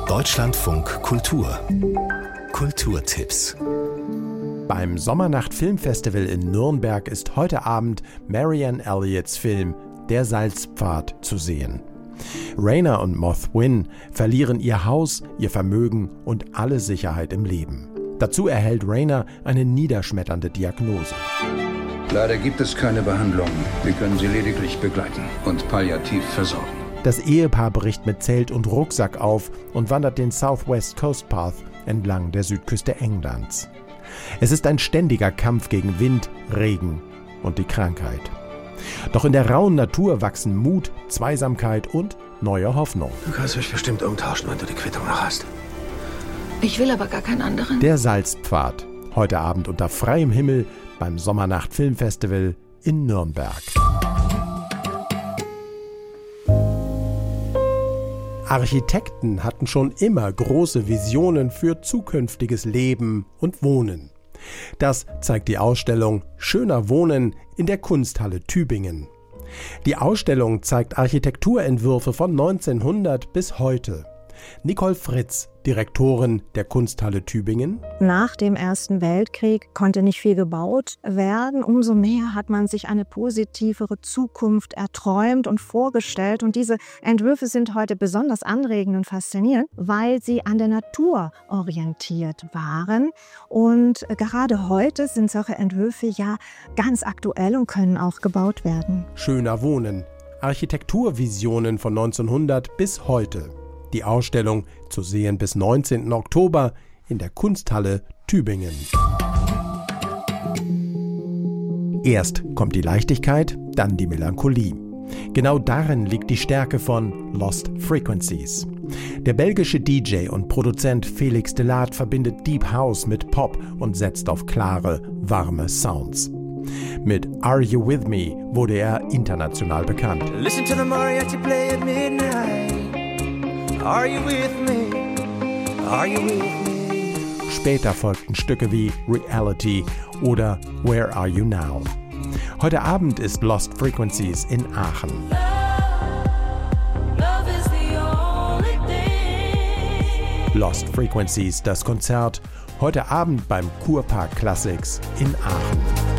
Deutschlandfunk Kultur. Kulturtipps. Beim Sommernacht-Filmfestival in Nürnberg ist heute Abend Marianne Elliots Film Der Salzpfad zu sehen. Rainer und Moth Wynn verlieren ihr Haus, ihr Vermögen und alle Sicherheit im Leben. Dazu erhält Rainer eine niederschmetternde Diagnose. Leider gibt es keine Behandlung. Wir können sie lediglich begleiten und palliativ versorgen. Das Ehepaar bricht mit Zelt und Rucksack auf und wandert den Southwest Coast Path entlang der Südküste Englands. Es ist ein ständiger Kampf gegen Wind, Regen und die Krankheit. Doch in der rauen Natur wachsen Mut, Zweisamkeit und neue Hoffnung. Du kannst mich bestimmt umtauschen, wenn du die Quittung noch hast. Ich will aber gar keinen anderen. Der Salzpfad. Heute Abend unter freiem Himmel beim Sommernacht-Filmfestival in Nürnberg. Architekten hatten schon immer große Visionen für zukünftiges Leben und Wohnen. Das zeigt die Ausstellung Schöner Wohnen in der Kunsthalle Tübingen. Die Ausstellung zeigt Architekturentwürfe von 1900 bis heute. Nicole Fritz, Direktorin der Kunsthalle Tübingen. Nach dem Ersten Weltkrieg konnte nicht viel gebaut werden. Umso mehr hat man sich eine positivere Zukunft erträumt und vorgestellt. Und diese Entwürfe sind heute besonders anregend und faszinierend, weil sie an der Natur orientiert waren. Und gerade heute sind solche Entwürfe ja ganz aktuell und können auch gebaut werden. Schöner Wohnen. Architekturvisionen von 1900 bis heute. Die Ausstellung zu sehen bis 19. Oktober in der Kunsthalle Tübingen. Erst kommt die Leichtigkeit, dann die Melancholie. Genau darin liegt die Stärke von Lost Frequencies. Der belgische DJ und Produzent Felix Delaat verbindet Deep House mit Pop und setzt auf klare, warme Sounds. Mit Are You With Me wurde er international bekannt. Listen to the mariachi play at midnight. Are you with me? Are you with me? Später folgten Stücke wie Reality oder Where Are You Now? Heute Abend ist Lost Frequencies in Aachen. Love is the only thing. Lost Frequencies, das Konzert, heute Abend beim Kurpark Classics in Aachen.